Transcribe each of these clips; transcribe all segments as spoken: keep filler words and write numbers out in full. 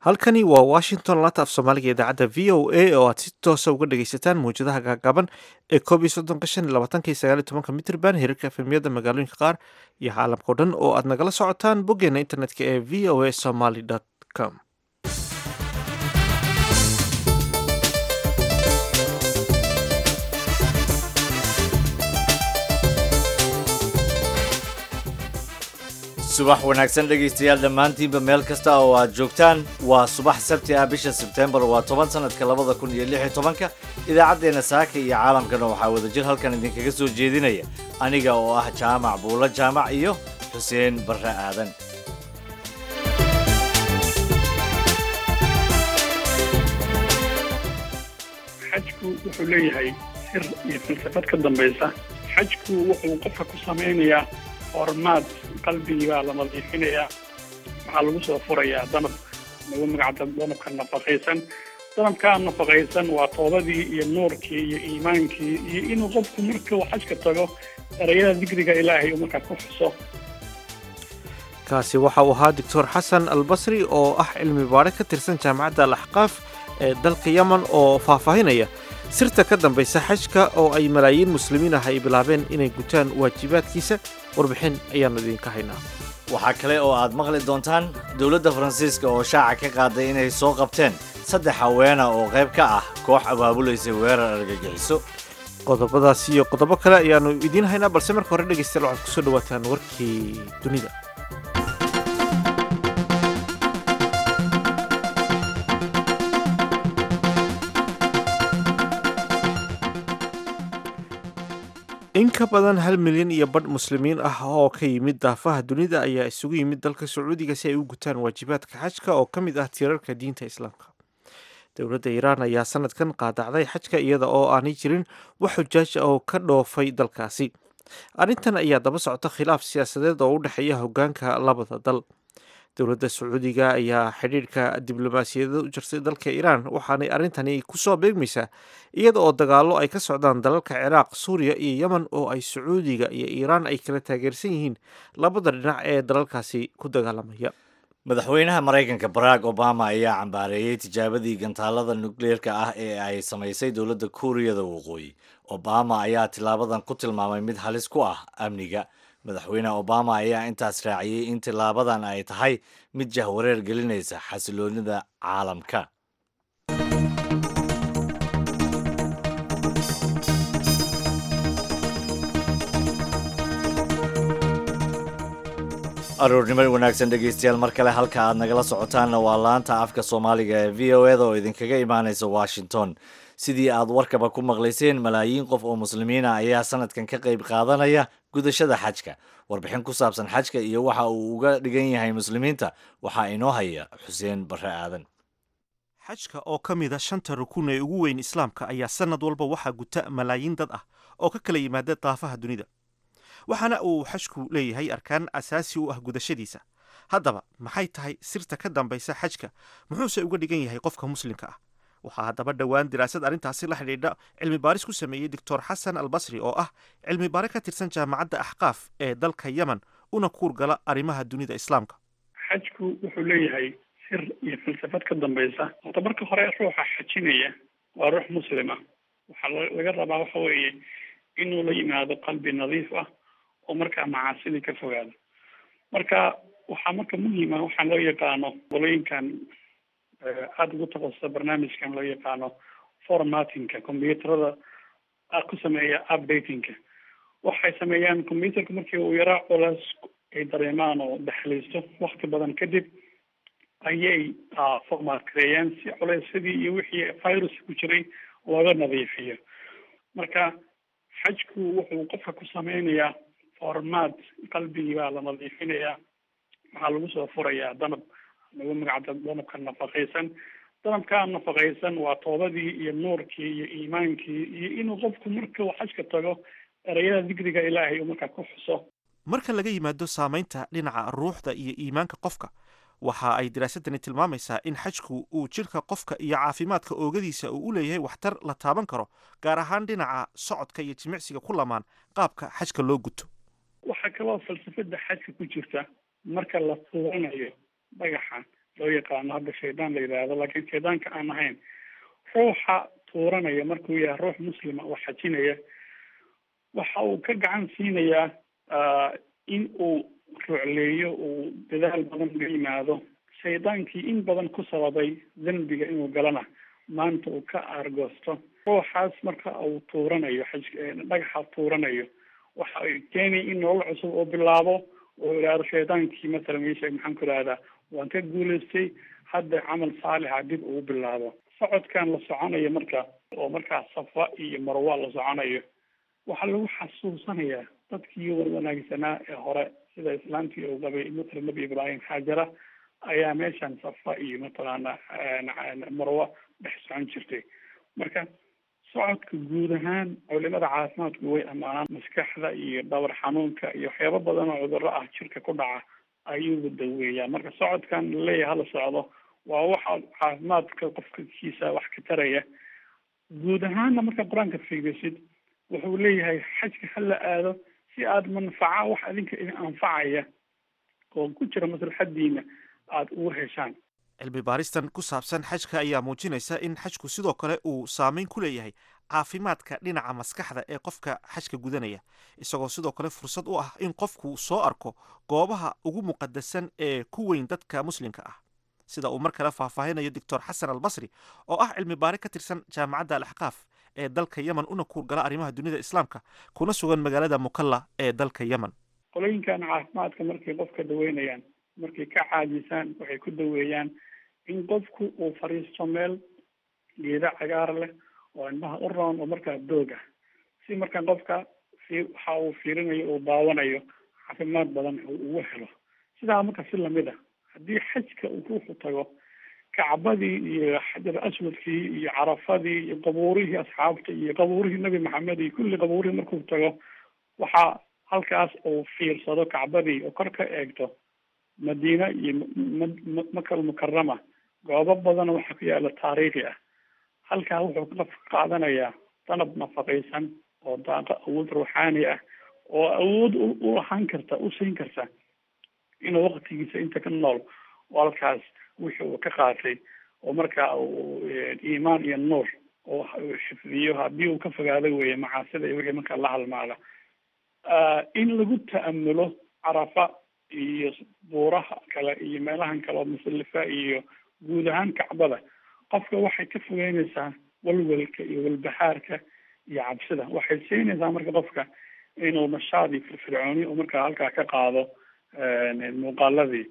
halkani waa washington laanta af soomaaliga idaacadda v o a oo aad si toosa uga dhagaysataan mawjadaha gaagaaban ee koob iyo soddonka shan iyo labaatanka iyo sagaal iyo tobanka mitrban hirarka efemiyada magaalooyinka qaar iyo caalamka o dhan oo aad nagala socotaan boggeena internetka ee v o a somaly com. subax wanaagsan dhegaystayaal dhammaantiinba meel kasta oo aad joogtaan waa subax sabti ah bisha sebtembar waa toban sanadka labada kun iyo lix iyo tobanka idaacaddeenna saaka iyo caalamkana waxaa wadajir halkan idinkaga soo jeedinaya aniga oo ah jaamac buulo jaamac iyo xuseen barre aadan. xajku wuxuu leeyahay sir iyo falsafad ka dambaysa. xajku wuxuu qofka ku samaynayaa hormaad qalbigii baa la nadiifinayaa. waxaa lagu soo furayaa danab lagu magacda danabka nafaqaysan. danabkaa nafaqaysan waa toobadii iyo nuurkii iyo iimaankii iyo inuu qofku marka uu xajka tago erayada dikriga ilaahay uu markaa ku xuso. kaasi waxa uu ahaa doctor xasan albasri oo ah cilmi baare ka tirsan jaamacadda al axqaaf ee dalka yemen oo faahfaahinaya sirta ka dambaysa xajka oo ay malaayiin muslimiin ah ay bilaabeen inay gutaan waajibaadkiisa. warbixin ayaannu idinka haynaa. waxaa kale oo aad maqli doontaan dowladda faransiiska oo shaaca ka qaaday inay soo qabteen saddex haweena oo qayb ka ah koox abaabulaysa weerar argagixiso. qodobadaas iyo qodobo kale ayaannu idiin haynaa, balse marka hore dhegaystayaal waxaad ku soo dhawaataan warkii dunida. in ka badan hal milyan iyo badh muslimiin ah oo ka yimid daafaha dunida ayaa isugu yimid dalka sacuudiga si ay u gutaan waajibaadka xajka oo ka mid ah tiirarka diinta islaamka. dowladda iiraan ayaa sanadkan qaadacday xajka iyada oo aanay jirin wax xujaaj oo ka dhoofay dalkaasi. arrintan ayaa daba socota khilaaf siyaasadeed oo u dhexeeya hoggaanka labada dal. dowladda sacuudiga ayaa xidhiidhka diblomaasiyadeed u jirtay dalka iiraan waxaanay arrintani ku soo beegmaysaa iyada oo dagaallo ay ka socdaan dalalka ciraaq, suuriya iyo yemen oo ay sacuudiga iyo iiraan ay kala taageersan yihiin labada dhinac ee dalalkaasi ku dagaalamaya. madaxweynaha maraykanka barack obama ayaa cambaareeyey tijaabadii gantaalada nukleerka ah ee ay samaysay dowladda kuuriyada waqooyi. obama ayaa tilaabadan ku tilmaamay mid halis ku ah amniga. madaxweyne obama ayaa intaas raaciyey in tilaabadan ay tahay mid jahwareer gelinaysa xasiloonida caalamka. aroornimo wanaagsan dhegaystayaal, mar kale halka aad nagala socotaanna waa laanta afka soomaaliga ee v o eda oo idinkaga imaanaysa washington. sidii aad warkaba ku maqlayseen, malaayiin qof oo muslimiina ayaa sanadkan ka qayb qaadanaya gudashada xajka. warbixin ku saabsan xajka iyo waxa uu uga dhigan yahay muslimiinta waxaa inoo haya xuseen barre aadan. xajka oo ka mid a shanta rukun ee ugu weyn islaamka ayaa sanad walba waxaa guta malaayiin dad ah oo ka kala yimaada daafaha dunida, waxaana uu xajku leeyahay arkaan asaasi u ah gudashadiisa. haddaba maxay tahay sirta ka dambaysa xajka, muxuuse uga dhigan yahay qofka muslimka ah? waxaa haddaba dhowaan diraasad arrintaasi la xidhiidha cilmi baaris ku sameeyey doctor xasan albasri oo ah cilmi baare ka tirsan jaamacadda axqaaf ee dalka yemen una kuurgala arrimaha dunida islaamka. xajku wuxuu leeyahay sir iyo falsafad ka dambaysa. horta marka hore ruuxa xajinaya waa ruux muslima. waxaa laga rabaa waxa weeye inuu la yimaado qalbi nadiif ah oo markaa macaasidii ka fogaado. marka waxaa marka muhiima waxaan loo yaqaano qolooyinkan aada ugu taqasusa barnaamijkan loo yaqaano formatinka combyuutarada ku sameeya updatingka. waxay sameeyaan combyuutarka markii uu yaraa culays ay dareemaan oo dhexlaysto wakti badan kadib ayay format kareeyaan si culaysadii iyo wixii virus ku jiray looga nadiifiyo. marka xajku wuxuu qofka ku sameynayaa formaat qalbigii baa la nadiifinayaa. waxaa lagu soo furayaa danab lagu magacda danabka nafaqaysan. danabkaa nafaqaysan waa toobadii iyo nuurkii iyo iimaankii iyo inuu qofku marka uu xajka tago erayada dikriga ilaahay uu markaa ku xuso. marka laga yimaado saamaynta dhinaca ruuxda iyo iimaanka qofka, waxa ay diraasadani tilmaamaysaa in xajku uu jidhka qofka iyo caafimaadka oogadiisa uu u leeyahay waxtar la taaban karo, gaar ahaan dhinaca socodka iyo jimicsiga ku lamaan qaabka xajka loo guto. waxaa kaloo falsafada xajka ku jirta marka la tuuranayo dhagaxa loo yaqaano hadda shaydaan la yidhaahdo, laakiin shaydaanka aan ahayn. ruuxa tuuranaya markuu yahay ruux muslima oo xajinaya, waxa uu ka gacan siinayaa in uu rucleeyo, uu dadaal badan uga yimaado shaydaankii in badan ku sababay dembiga inuu galana maanta uu ka aargoosto. ruuxaas marka uu tuuranayo xaj dhagaxa tuuranayo, waxa ay keenay in nolol cusub oo bilaabo oo yidhaahdo shaydaankii masalan ii sheeg maxaan ku idhahdaa waan ka guulaystay, hadda camal saalixa dib ugu bilaabo. socodkan la soconayo marka oo markaa safa iyo marwa la soconayo, waxaa lagu xasuusanayaa dadkii wanaagsanaa ee hore, sida islaamkii uu qabay masalan nabi ibraahim xaajara ayaa meeshan safa iyo mataqaana marwa dhex socon jirtay. marka socodka guud ahaan culimada caafimaadku way ammaanaan, maskaxda iyo dhawr xanuunka iyo waxyaabo badan oo cudurro ah jirka ku dhaca ayuu daweeyaa. marka socodkan laleeyahay hala socdo waa waxa caafimaadka qofka kiisa wax ka taraya. guud ahaanna marka qur-aanka fiirisid wuxuu leeyahay xajka hala aado si aada manfaca wax adinka idin anfacaya oo ku jira maslaxadiina aada ugu heshaan. cilmi baaristan ku saabsan xajka ayaa muujinaysa in xajku sidoo kale uu saameyn ku leeyahay caafimaadka dhinaca maskaxda ee qofka xajka gudanaya, isagoo sidoo kale fursad u ah in qofku soo arko goobaha ugu muqadasan ee ku weyn dadka muslimka ah, sida uu mar kale faahfaahinayo doctor xasan albasri oo ah cilmi baare ka tirsan jaamacadda alaxqaaf ee dalka yemen una kuurgala arrimaha dunida islaamka kuna sugan magaalada mukalla ee dalka yemen. qolooyinkan caafimaadka markay qofka daweynayaan, markay ka caajisaan waxay ku daweeyaan in qofku uu fadhiisto meel geeda cagaar leh oo indhaha u roon oo markaa doog ah, si markaa qofka waxa uu fiirinayo uu daawanayo caafimaad badan uu ugu helo. sidaa marka si lamid ah haddii xajka uu ruuxu tago kacbadii iyo xajar aswadkii iyo carafadii iyo qabuurihii asxaabta iyo qabuurihii nabi maxamed iyo kulli qabuurihii markuu tago, waxaa halkaas uu fiirsado kacbadii oo kor ka eegto madiina iyo makal mukarama, goobo badan waxaa ku yaala taariikhi ah. halkaa wuxuu ka qaadanayaa danab nafaqaysan oo daaqa awood ruuxaani ah oo awood u ahaan karta u siin karta inuu waqtigiisa inta ka nool oo halkaas wixii uu ka qaatay oo markaa uu iimaan iyo nuur oo xifdiyo haddii uu ka fogaado weeye macaasida iyo wixii markaa la halmaada. in lagu ta'amulo carafa iyo buuraha kale iyo meelahan kale oo musalifa iyo guud ahaan kacbada, qofka waxay ka fogeynaysaa walwalka iyo walbahaarka iyo cabsida. waxay siinaysaa marka qofka inuu nashaad iyo firfircooni oo markaa halkaa ka qaado muuqaaladii.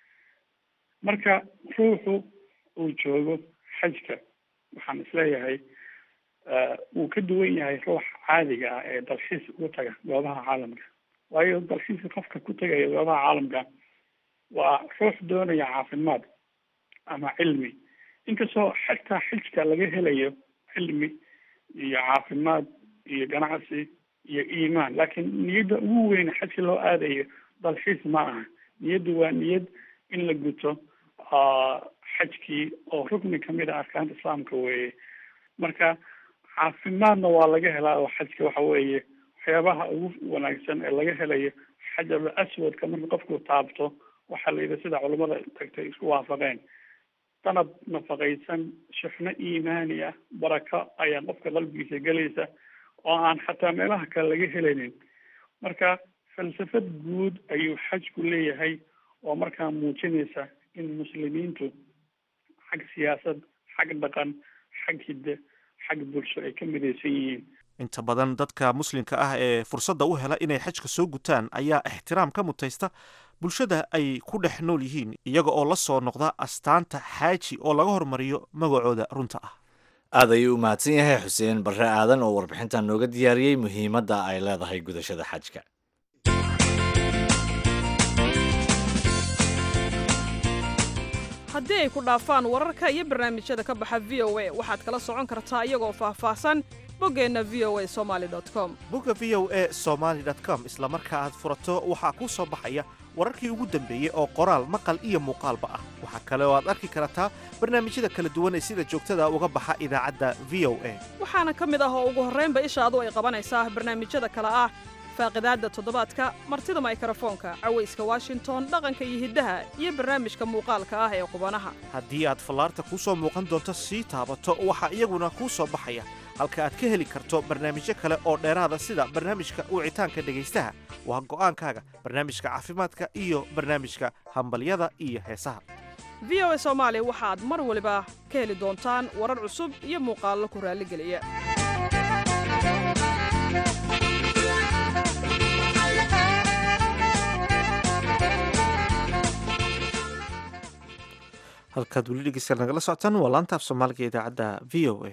marka ruuxu uu joogo xajka waxaan isleeyahay wuu ka duwan yahay ruux caadiga ah ee dalxiis ugu taga goobaha caalamka, waayo dalxiiska qofka ku tegaya goobaha caalamka waa ruux doonaya caafimaad ama cilmi, inkastoo xataa xijka laga helayo cilmi iyo caafimaad iyo ganacsi iyo iimaan, laakiin niyadda ugu weyn xajka loo aadayo dalxiis ma aha. niyaddu waa niyad in la guto xajkii oo rukni kamid a arkaanta islaamka weeye. marka caafimaadna waa laga helaa oo xajka waxa weeye waxyaabaha ugu wanaagsan ee laga helayo xajarul aswadka marka qofku taabto waxaa la yidhi sida culamada tagtay isku waafaqeen danab nafaqaysan shixno iimaani ah barako ayaa qofka qalbigiisa gelaysa oo aan xataa meelaha kale laga helaynin. marka falsafad guud ayuu xajku leeyahay oo markaa muujinaysa in muslimiintu xag siyaasad, xag dhaqan, xag hidde, xag bulsho ay ka midaysan yihiin. inta badan dadka muslimka ah ee fursadda u hela inay xajka soo gutaan ayaa ixtiraam ka mutaysta bulshada ay ku dhex nool yihiin, iyaga oo la soo noqda astaanta xaaji oo laga hormariyo magacooda runta ah. aad ayuu u mahadsan yahay xuseen barre aadan oo warbixintan nooga diyaariyey muhiimadda ay leedahay gudashada xajka. haddii ay ku dhaafaan wararka iyo barnaamijyada ka baxa v o a waxaad kala socon kartaa iyagoo faahfaahsan boggeenna v o a somaali dot com. bogga v o a somaali dot com isla marka aad furato waxaa kuu soo baxaya wararkii ugu dambeeyey oo qoraal maqal iyo muuqaalba ah. waxaa kale oo aad arki kartaa barnaamijyada kala duwan ee sida joogtada uga baxa idaacadda v o a. waxaana ka mid ah oo ugu horraynba ishaadu ay qabanaysaa barnaamijyada kale ah faaqidaadda toddobaadka martida mikrofoonka cawayska washington dhaqanka iyo hiddaha iyo barnaamijka muuqaalka ah ee qubanaha haddii aad fallaarta kuu soo muuqan doonto sii taabato waxaa iyaguna kuu soo baxaya halka aad ka heli karto barnaamijyo kale oo dheeraada sida barnaamijka wicitaanka dhegaystaha waa go'aankaaga barnaamijka caafimaadka iyo barnaamijka hambalyada iyo heesaha v o a soomaali waxaad mar waliba ka heli doontaan warar cusub iyo muuqaallo ku raalligeliya halkaad weli dhegeysta nagala socotaan waa laanta af soomaaliga idaacadda v o a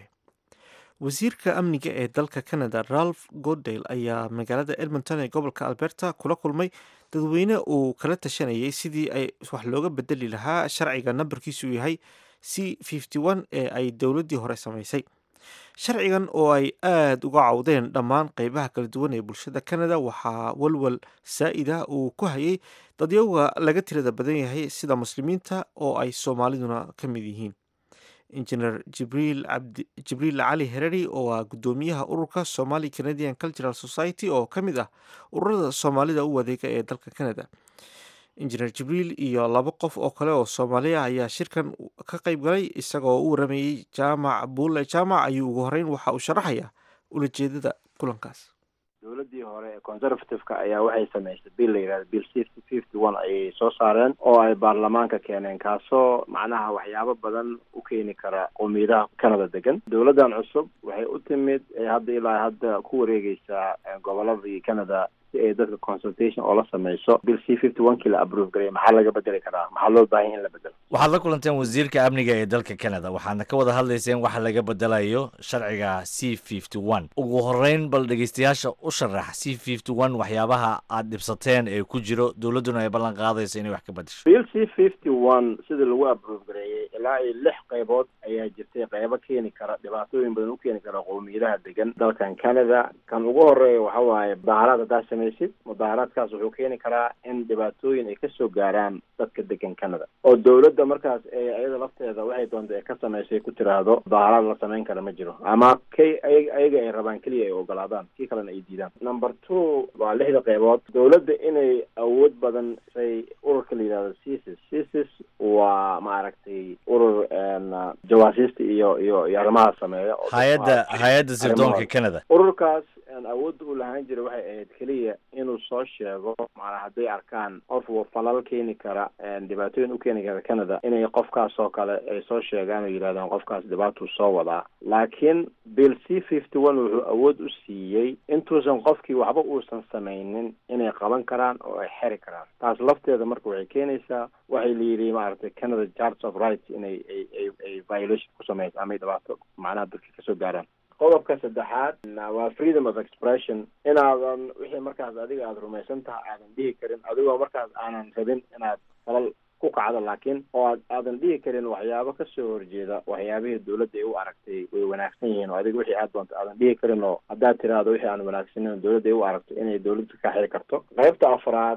wasiirka amniga ee dalka canada ralph goddale ayaa magaalada edmonton ee gobolka alberta kula kulmay dadweyne uu kala tashanayay sidii ay wax looga bedeli lahaa sharciga nambarkiisu yahay c ee ay dowladdii hore samaysay sharcigan oo ay aada uga cawdeen dhammaan qeybaha kala duwan ee bulshada canada waxaa walwal saa'ida uu ku hayay dadyowga laga tirada badan yahay sida muslimiinta oo ay soomaaliduna ka mid yihiin injineer jibriil cabdi jibriil cali hereri oo ah guddoomiyaha ururka somali canadian cultural society oo ka mid ah ururada soomaalida u adeega ee dalka canada injineer jibriil iyo laba qof oo kale oo soomaali ah ayaa shirkan ka qayb galay isagoo u waramayey jaamac buule jaamac ayuu ugu horeyn waxa uu sharaxayaa ulajeedada kulankaas dowladdii hore ee conservative-ka ayaa waxay samaysay bill la yidhahda bill fifty fifty one ayay soo saareen oo ay baarlamaanka keeneen kaasoo macnaha waxyaabo badan u keeni kara qowmiyadaha canada degan dowladdan cusub waxay u timid hadda ilaa hadda ku wareegeysaa goboladii canada si ay dadka consultation oo la sameyso bill c fifty one kii la approve garay maxaa laga bedeli karaa maxaa loo baahan in la bedelo waxaad la kulanteen wasiirka amniga ee dalka canada waxaadna ka wada hadlayseen waxa laga bedelayo sharciga c fifty one ugu horeyn bal dhegeystayaasha u sharax c fifty one waxyaabaha aad dhibsateen ee ku jiro dowladduna ay ballan qaadayso inay wax ka bedesho bill c fifty one sidii lagu approve gareeyey ilaa iyo lix qaybood ayaa jirtay qaybo keeni kara dhibaatooyin badan u keeni kara qowmiyadaha degan dalkan canada kan ugu horeeya waxa waaye mudaaharaad haddaa samaysid mudaaharaadkaas wuxuu keeni karaa in dhibaatooyin ay kasoo gaaraan dadka degan canada oo dowladda markaas ee iyada lafteeda waxay doonta ee ka samaysay ku tiraahdo mudaaharaad la samayn kara ma jiro ama kay ayaga ay rabaan keliya ay ogolaadaan kii kalena ay diidaan number two waa lixda qaybood dowladda inay awood badan say ururka la yidhahdo cisis cisis waa maaragtay urur jawaasiista iyo iyo iyo arrimaha sameeya hay-adda hay-adda sirdoonka canada ururkaas awoodda uu lahaan jiray waxay ahayd keliya inuu soo sheego maanaa hadday arkaan qof falal keeni kara dhibaatooyin u keeni kara canada inay qofkaas oo kale ay soo sheegaan oo yidhahdaan qofkaas dhibaatuu soo wadaa laakiin bill c fifty one wuxuu awood u siiyey intuusan qofkii waxba uusan samaynin inay qaban karaan oo ay xeri karaan taas lafteeda marka waxay keenaysaa waxay layidhi maaragtay canada charter of rights inay ay ay ay violation ku samayso ama ay dhibaato macnaha dadka kasoo gaaraan qodobka saddexaad waa freedom of expression inaadan wixii markaas adiga aada rumaysan tahay aadan dhihi karin adigoo markaas aanan rabin inaad falal ku kacdo laakiin oo aad aadan dhihi karin waxyaabo kasoo horjeeda waxyaabihii dowladda ay u aragtay way wanaagsan yihiin oo adiga wixii aad doonto aadan dhihi karin oo haddaad tiraahdo wixii aan wanaagsaneyn dowladda ay u aragto inay dowladda ka xiri karto qaybta afraad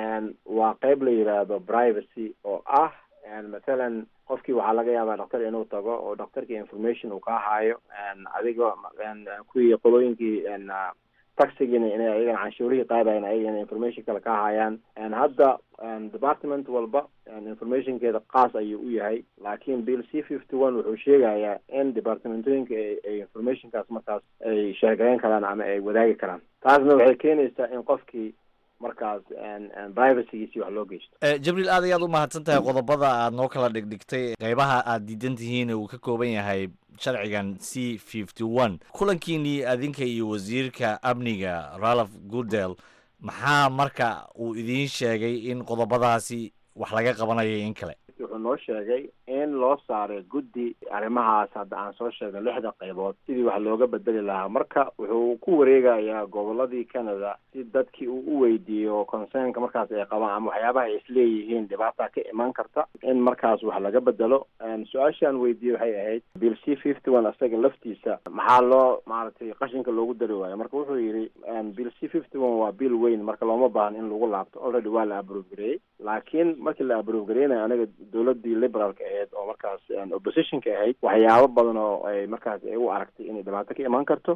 waa qayb la yidhaahdo privacy oo ah mathalan qofkii waxaa laga yaabaa dhaktar inuu tago oo dhaktarkii information uu ka haayo adiga kuwii qolooyinkii taxigiina inay ayagana canshuurihii qaadayan ayagana information kale ka haayaan hadda department walba informationkeeda qaas ayuu u yahay laakiin bill c fifty one wuxuu sheegayaa in departmentooyinka ay informationkaas markaas ay sheegayn karaan ama ay wadaagi karaan taasna waxay keenaysaa in qofkii markaas privacygiisii wax loo geysto jibriil aad ayaad u mahadsan tahay qodobada aad noo kala dhigdhigtay qeybaha aad diidan tihiin uu ka kooban yahay sharcigan c fifty one kulankiinii adinka iyo wasiirka amniga ralph goodale maxaa marka uu idiin sheegay in qodobadaasi wax laga qabanayo in kale wuxuu noo sheegay in loo saaray guddi arrimahaas hadda aan soo sheegnay lixda qaybood sidii wax looga bedeli lahaa marka wuxuu ku wareegayaa goboladii canada si dadkii uu u weydiiyo concernka markaas ay qabaan ama waxyaabaha ay isleeyihiin dhibaata ka iman karta in markaas wax laga bedelo su-aashaan weydiiyey waxay ahayd bill c fifty one isaga laftiisa maxaa loo maaragtay qashinka loogu dari waayo marka wuxuu yidhi bill c fifty one waa bill weyn marka looma baahan in lagu laabto already waa la approve gareeyey laakiin markii la approve gareynayo aniga dowladii liberaalka ahayd oo markaas oppositionka ahayd waxyaabo badan oo ay markaas ay u aragtay inay dhibaato ka iman karto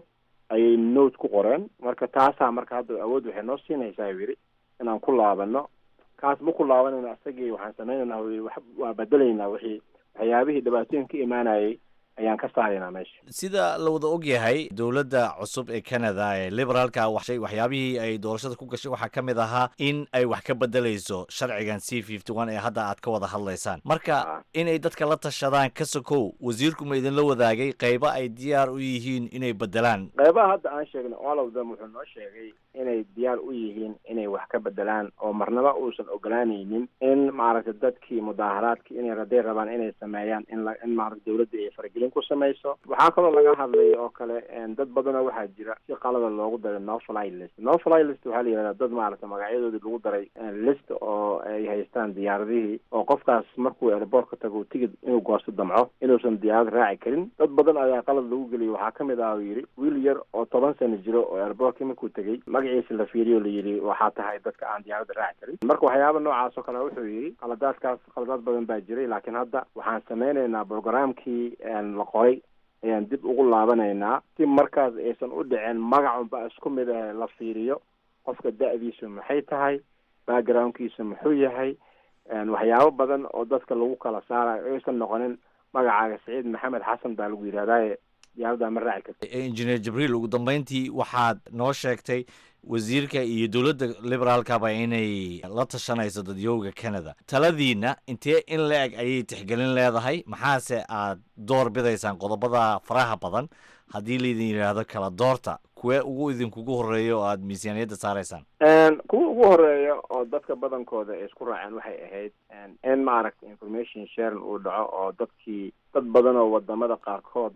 ayay note ku qoreen. Marka taasaa marka hadda awood waxay noo siinaysaa yiri inaan ku laabano. kaas ma ku laabanayna asagii waxaan sameynaynaa waa bedelaynaa wixii waxyaabihii dhibaatooyinka ka imaanayay ayaan ka saaraynaa meesha. sida la wada og yahay dowladda cusub ee Canada ee liberaalka waxyaabihii ay doorashada ku gashay waxaa ka mid ahaa in ay wax ka bedelayso sharcigan C fifty-one ee hadda aad ka wada hadlaysaan. marka inay dadka la tashadaan ka sokow wasiirku ma idinla wadaagay qaybo ay diyaar u yihiin inay bedelaan? qaybaha hadda aan sheegnay all of them wuxuu noo sheegay inay diyaar u yihiin inay wax ka bedelaan oo marnaba uusan ogolaanaynin in maaragtay dadkii mudaaharaadkii inay raday rabaan inay sameeyaan in in maaragtay dowladda ay faragelin ku samayso. waxaa kaloo laga hadlay oo kale dad badanoo waxaa jira si qalada loogu daray no fly list. no fly list waxaa la yidhahdaa dad maaragtay magacyadoodii lagu daray list oo ay haystaan diyaaradihii oo qofkaas markuu airport ka tago tigid inuu goosto damco inuusan diyaarad raaci karin. dad badan ayaa qalad lagu geliyay. waxaa ka mid ah uu yidhi wiil yar oo toban sano jiro oo airportkii markuu tegey magaciisa la fiiriyo la yidhi waxaa tahay dadka aan diyaaradda raaci karin. marka waxyaaba noocaas oo kale wuxuu yidhi qaladaadkaas qaladaad badan baa jiray laakiin hadda waxaan sameynaynaa programkii la qoray ayaan dib ugu laabanaynaa si markaas aysan u dhicin magacunba isku mid ah la fiiriyo qofka da-diisu maxay tahay backgroundkiisa muxuu yahay waxyaabo badan oo dadka lagu kala saarayo aysan noqonin magacaaga Saciid Maxamed Xasan baa lagu yidhahdaa diyaaradda ma raaci karto. Engineer Jibriil ugu dambeyntii waxaad noo sheegtay wasiirka iyo dowladda liberaalkaba inay la tashanayso dadyowga Canada. taladiina intee in la-eg ayay tixgelin leedahay? maxaase aad door bidaysaan qodobada faraha badan haddii laydin yidhaahdo kala doorta kuwee ugu idinkugu horeeya oo aad miisaaniyadda saaraysaan? kuwa ugu horeeya oo dadka badankooda ay isku raaceen waxay ahayd in maaragtay information sharing uu dhaco oo dadkii dad badan oo wadamada qaarkood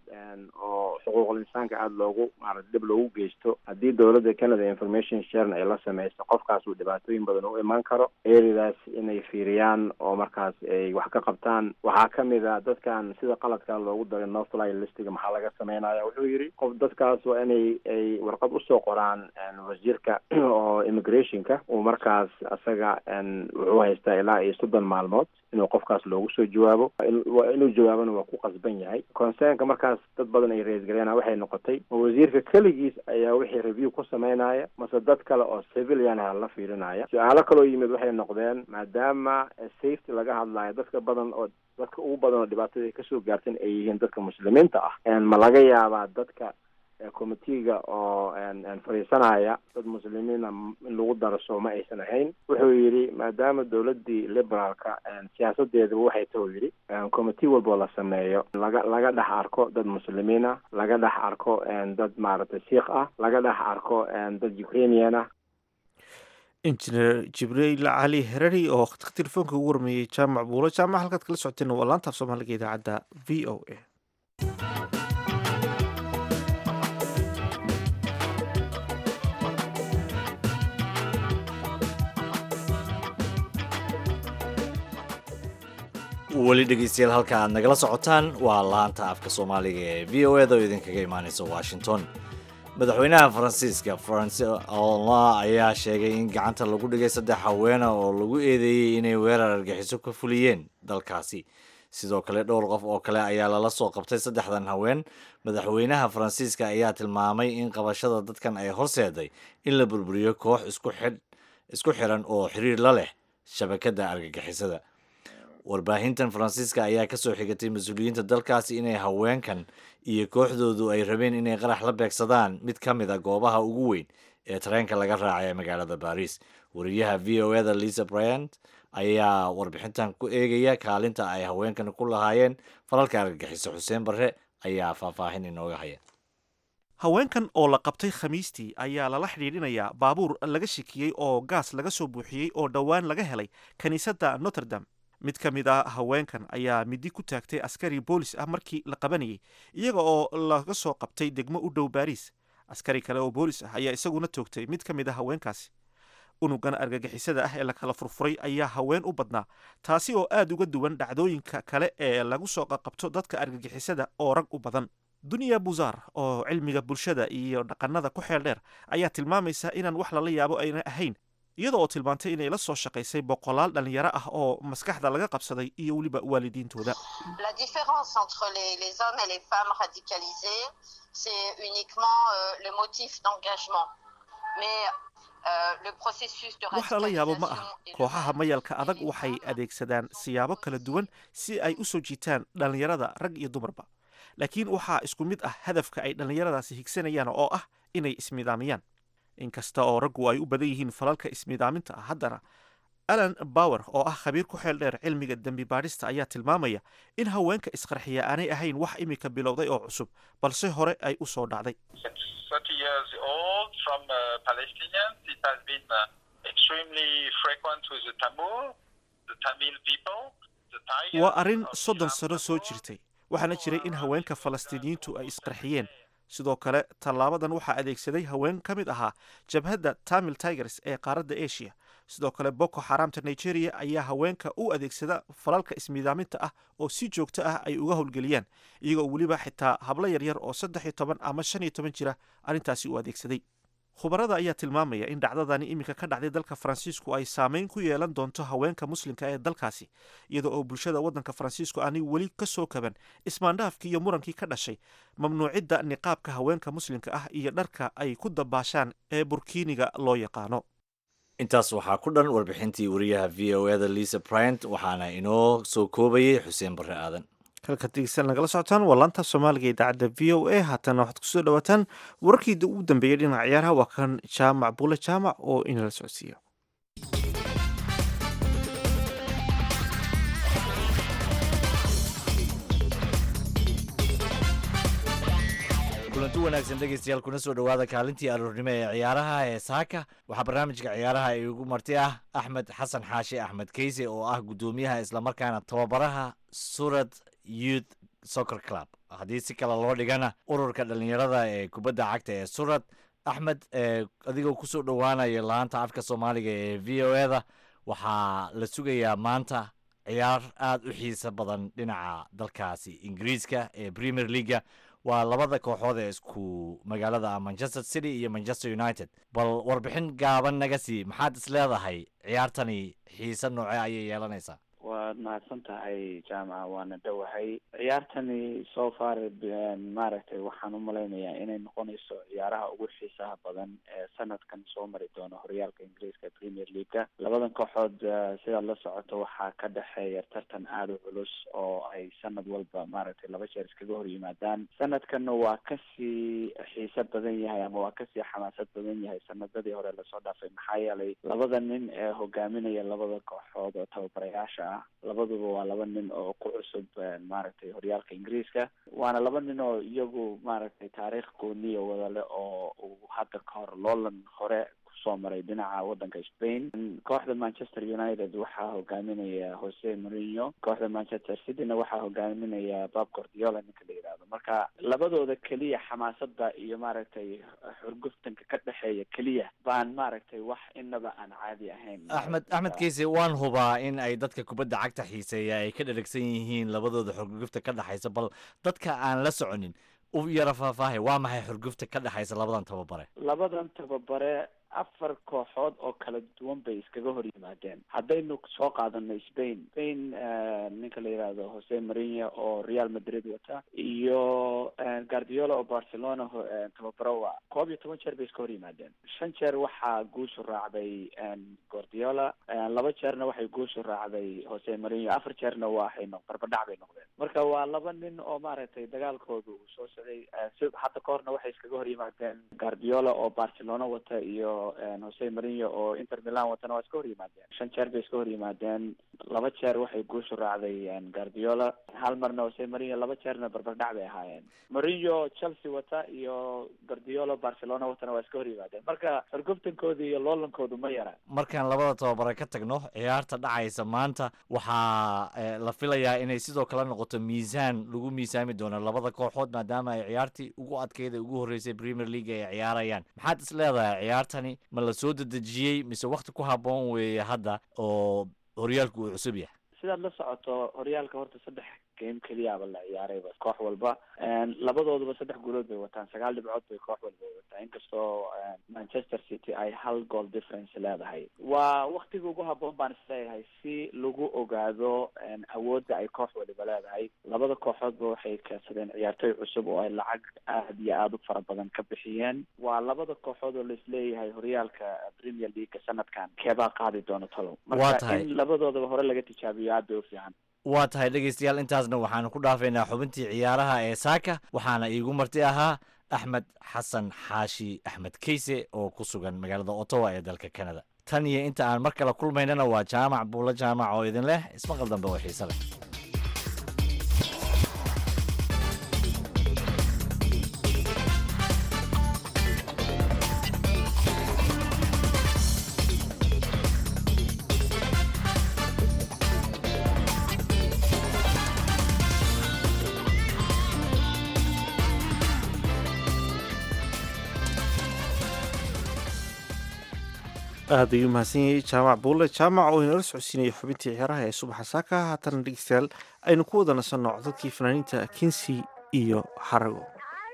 oo xuquuqul insaanka aada loogu maaragtay dib loogu geysto haddii dowladda Canada information sharing ay la sameyso qofkaas uu dhibaatooyin badan u imaan karo eeridaas inay fiiriyaan oo markaas ay wax ka qabtaan. waxaa ka mid a dadkan sida qaladkaa loogu daray no fly listiga maxaa laga sameynaya. wuxuu yidhi qof dadkaas waa inay ay warqad usoo qoraan wasiirka oo immigrationka uu markaas asaga wuxuu haystaa ilaa iyo soddon maalmood inuu qofkaas loogu soo jawaabo. inuu jawaabana waa ku qasban yahay. concernka markaas dad badan ay raise gareena waxay noqotay wasiirka keligiis ayaa wixii review ku sameynaya mase dad kale oo civilian ah la fiirinaya. su-aalo kaloo yimid waxay noqdeen maadaama safety laga hadlayo dadka badan oo dadka ugu badan oo dhibaatada ay kasoo gaarteen ay yihiin dadka muslimiinta ah ma laga yaabaa dadka committeega oo fariisanaya dad muslimiina in lagu daraso ma aysan ahayn. wuxuu yidhi maadaama dowladdii liberaalka siyaasadeedaba waxay taho yidhi committee walboo la sameeyo laga laga dhex arko dad muslimiina laga dhex arko dad maaragtay siikh ah laga dhex arko dad ukrainian ah. injineer Jibriil Cali Herari oo telefoonka ugu warmeeyey jaamac buulo. jaamac halkaad kala socoteen waa laanta af Soomaaliga idaacadda V O A. weli dhegeystayaal halka aad nagala socotaan waa laanta afka Soomaaliga ee V O A da oo idinkaga imaanaysa Washington. madaxweynaha Faransiiska François Hollande ayaa sheegay in gacanta lagu dhigay saddex haween oo lagu eedeeyay inay weerar argaxiso ka fuliyeen dalkaasi. sidoo kale dhowr qof oo kale ayaa lala soo qabtay saddexdan haween. madaxweynaha Faransiiska ayaa tilmaamay in qabashada dadkan ay horseeday in la burburiyo koox isku xidh isku xiran oo xiriir la leh shabakadda argagixisada. warbaahintan Faransiiska ayaa ka soo xigatay mas'uuliyiinta dalkaasi inay haweenkan iyo kooxdoodu ay rabeen inay qarax la beegsadaan mid ka mid a goobaha ugu weyn ee tareenka laga raacay ee magaalada Paris. wariyaha V O A da Lisa Bryant ayaa warbixintan ku eegaya kaalinta ay haweenkan ku lahaayeen falalka argagixiso. Xuseen Barre ayaa faahfaahin inooga haya. haweenkan oo la qabtay khamiistii ayaa lala xidhiidhinayaa baabuur laga shikiyey oo gaas laga soo buuxiyey oo dhowaan laga helay kiniisadda Notre Dame. mid ka mid ah haweenkan ayaa midi ku taagtay askari boolis ah markii la qabanayay iyaga oo laga soo qabtay degmo u dhow Paris. askari kale oo boolis ah ayaa isaguna toogtay mid ka mid ah haweenkaasi. unugan argagixisada ah ee la kala furfuray ayaa haween u badnaa, taasi oo aad uga duwan dhacdooyinka kale ee lagu soo qabto dadka argagixisada oo rag u badan. Dunya Buzar oo cilmiga bulshada iyo dhaqanada ku xeel dheer ayaa tilmaamaysa inaan wax lala yaabo ayna ahayn iyada oo tilmaantay inay la soo shaqaysay boqolaal dhalinyaro ah oo maskaxda laga qabsaday iyo weliba waalidiintooda. La différence entre les, les hommes et les femmes radicalisés, c'est uniquement euh, le motif d'engagement. Mais euh, le processus de wax lala yaabo ma radicalisation aha kooxaha mayalka adag waxay adeegsadaan siyaabo kala duwan si ay u soo jiitaan dhalinyarada rag iyo dumarba, laakiin waxaa isku mid ah hadafka ay dhalinyaradaasi higsanayaan oo ah inay ismidaamiyaan. inkasta oo raggu ay u badan yihiin falalka ismidaaminta ah, haddana alan bower oo ah khabiir ku xeel dheer cilmiga dembi baadhista ayaa tilmaamaya in haweenka isqarxiya aanay ahayn wax imika bilowday oo cusub, balse hore ay u soo dhacday. thirty years old from uh, Palestinians. It has been uh, extremely frequent with the Tamil, the Tamil people. The Tigers waa arrin of soddon Islam sano soo Tamil. jirtay, waxaana jiray in haweenka falastiiniyiintu ay isqarxiyeen. sidoo kale tallaabadan waxaa adeegsaday haween ka mid ahaa jabhadda Tamil Tigers ee qaaradda Asia. sidoo kale Boko Haramta Nigeria ayaa haweenka u adeegsada falalka ismiidaaminta ah oo si joogto ah ay uga howlgeliyaan, iyagoo weliba xitaa hablo yaryar oo saddex iyo toban ama shan iyo toban jira arrintaasi u adeegsaday. khubarada ayaa tilmaamaya in dhacdadani iminka ka dhacday dalka Faransiisku ay saameyn ku yeelan doonto haweenka muslimka ee dalkaasi, iyadoo oo bulshada waddanka Faransiisku aanay weli ka soo kaban ismaandhaafkii iyo murankii ka dhashay mamnuucidda niqaabka haweenka muslimka ah iyo dharka ay ku dabaashaan ee burkiiniga loo yaqaano. intaas waxaa ku dhan warbixintii wariyaha v o eda Lisa Bryant, waxaana inoo soo koobayay xuseen barre aadan. halka digsan nagala socotaan waa laanta soomaaliga idaacadda v o a. haatana waxaad kusoo dhawaataan wararkii ugu dambeeyay dhinaca ciyaaraha. waa kan jaamac buule jaamac oo inala socodsiiyo. kulanti wanaagsan dhegeystayaal, kuna soo dhowaada kaalintii aroornimo ee ciyaaraha ee saaka. waxaa barnaamijka ciyaaraha ee ugu marti ah axmed xasan xaashi axmed keyse oo ah guddoomiyaha islamarkaana tababaraha surad youth soccer club, haddii si kale loo dhigana ururka dhalinyarada ee kubadda cagta ee surad. axmed, adigoo kusoo dhowaanaya laanta afka soomaaliga ee v o eda, waxaa la sugayaa maanta ciyaar aada u xiiso badan dhinaca dalkaasi ingiriiska ee premier leaga. waa labada kooxood ee isku magaalada Manchester City iyo Manchester United. bal warbixin gaaban naga sii, maxaad is leedahay ciyaartani xiise nooce ayay yeelanaysaa? waad mahadsan tahay jaamaca, waana dhowahay. ciyaartani so far maaragtay waxaan u malaynayaa inay noqonayso ciyaaraha ugu xiisaha badan ee sanadkan soo mari doona horyaalka ingiriiska premier leaguea. labadan kooxood sidaad la socoto waxaa ka dhexeeya tartan aada u culus oo ay sanad walba maaragtay laba jeer iskaga hor yimaadaan. sanadkanna waa kasii xiise badan yahay ama waa kasii xamaasad badan yahay sanadadii hore lasoo dhaafay, maxaa yeelay labada nin ee hogaaminaya labada kooxood oo tababarayaasha ah labaduba waa laba nin oo ku cusub maaragtay horyaalka ingiriiska, waana laba nin oo iyagu maaragtay taariikh gooniya wada leh oo uu hadda ka hor loolan hore kusoo maray dhinaca wadanka Spain. kooxda Manchester United waxaa hogaaminaya Jose Mourinho, kooxda Manchester Cityna waxaa hogaaminaya Pep Guardiola ninka la yidhaahdo. marka labadooda keliya xamaasada iyo maaragtay xurguftanka ka dhexeeya keliya baan maaragtay wax inaba aan caadi ahayn. axmed axmed keyse, waan hubaa in ay dadka kubadda cagta xiiseeya ay ka dheragsan yihiin labadooda xurgufta ka dhexaysa, bal dadka aan la soconin u yara faahfaahay, waa maxay xurgufta ka dhexaysa labadan tababare? labadan tababare afar kooxood oo kala duwan bay iskaga hor yimaadeen. haddaynu soo qaadano Spain, Spain ninka la yidhaahdo Jose Mourinho oo Real Madrid wata iyo Guardiola oo Barcelona tababaro waa koob iyo toban jeer bay iska hor yimaadeen. shan jeer waxaa guushu raacday Guardiola, laba jeerna waxay guushu raacday Jose Mourinho, afar jeerna waxay barbadhac bay noqdeen. marka waa laba nin oo maaragtay dagaalkooda uu soo socday. hadda ka horna waxay iskaga hor yimaadeen Guardiola oo Barcelona wata iyo Jose Mourinho oo Inter Milan watana waa iska hor yimaadeen. shan jeer bay iska hor yimaadeen, laba jeer waxay guushu raacday Guardiola, hal marna Jose Mourinho, laba jeerna barbardhac bay ahaayeen. Mourinho Chelsea wata iyo Guardiola Barcelona watana waa iska hor yimaadeen. marka xurguftankooda iyo loolankoodu ma yara. markaan labada tababare ka tagno, ciyaarta dhacaysa maanta waxaa la filayaa inay sidoo kale noqoto miisaan lagu miisaami doono labada kooxood, maadaama ay ciyaartii ugu adkeyda ugu horreysay Premier League ay ciyaarayaan. maxaad is leedahay ciyaartani ma la soo dedejiyey mise wakti ku habboon weeye hadda oo horyaalku uu cusub yahay? sidaad la socoto horyaalka horta saddex game keliyaaba la ciyaarayba koox walba labadooduba saddex guulood bay wataan sagaal dhibcood bay koox walba wataa inkastoo manchester city ay hal goal difference leedahay waa waktiga ugu haboon baan isleeyahay si lagu ogaado awoodda ay koox waliba leedahay labada kooxoodba waxay keensadeen ciyaartoy cusub oo ay lacag aad iyo aada u fara badan ka bixiyeen waa labada kooxood oo laisleeyahay horyaalka premier league sanadkan keebaa qaadi doona talow marka in labadoodaba hore laga tijaabiyo aad bay u fiican waa tahay dhegaystayaal intaasna waxaanu ku dhaafaynaa xubintii ciyaaraha ee saaka waxaana iigu marti ahaa axmed xasan xaashi axmed keyse oo ku sugan magaalada ottawa ee dalka canada tan iyo inta aan mar kale kulmaynana waa jaamac buulo jaamac oo idin leh ismaqal dambe oo xiise leh aad ayuu mahadsan yahay jaamac buulle jaamac oo inala socodsiinaya xubintii ciyaaraha ee subaxa saaka haatan dhegeystayaal aynu ku wada nasanno dadkii fanaaniinta kinsi iyo xarago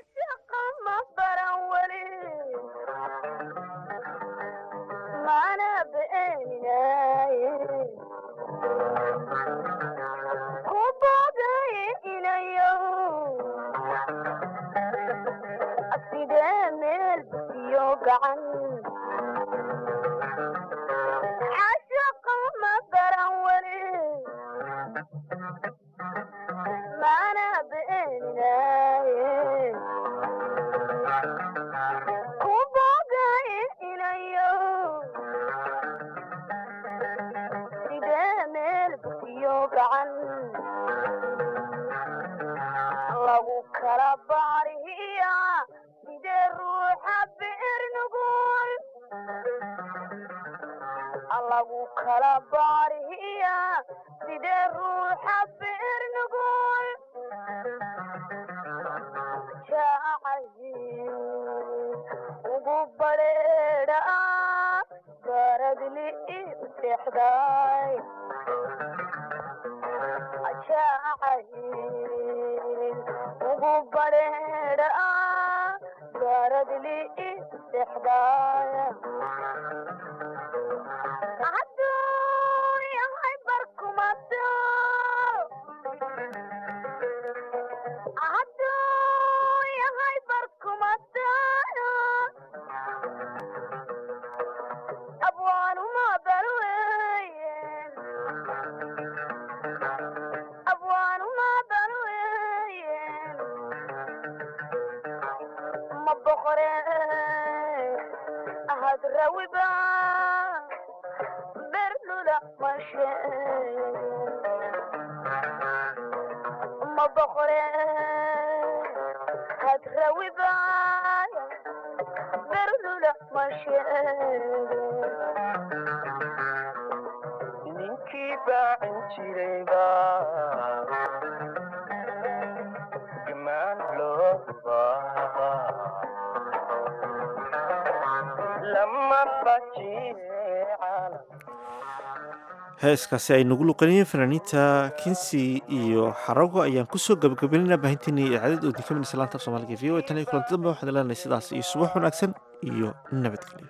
heeskaasi ay nagu luqanayeen fanaaniinta kinsi iyo xarago ayaan kusoo gabagabeynayna baahinteena idaacadad oo dikamin islaanta af soomaaliga v o a tan iyo kulanti dambe waxaan leenahay sidaas iyo subax wanaagsan iyo nabadgelyo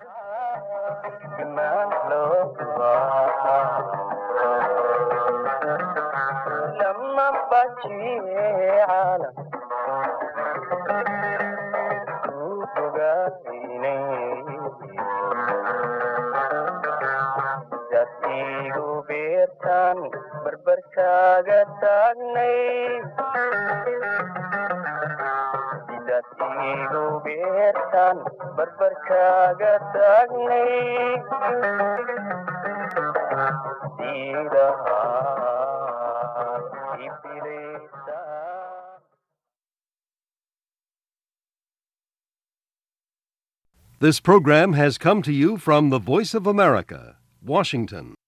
barbarkaaga taagnay sidaad iigu beertaan barbarkaaga taagnay sidahaan ibileysaa. This program has come to you from the Voice of America, Washington.